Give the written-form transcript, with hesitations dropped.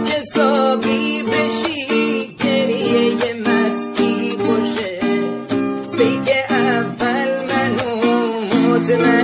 حسابی بشی گریه مستی خوشه. پیک اول منو مطمئن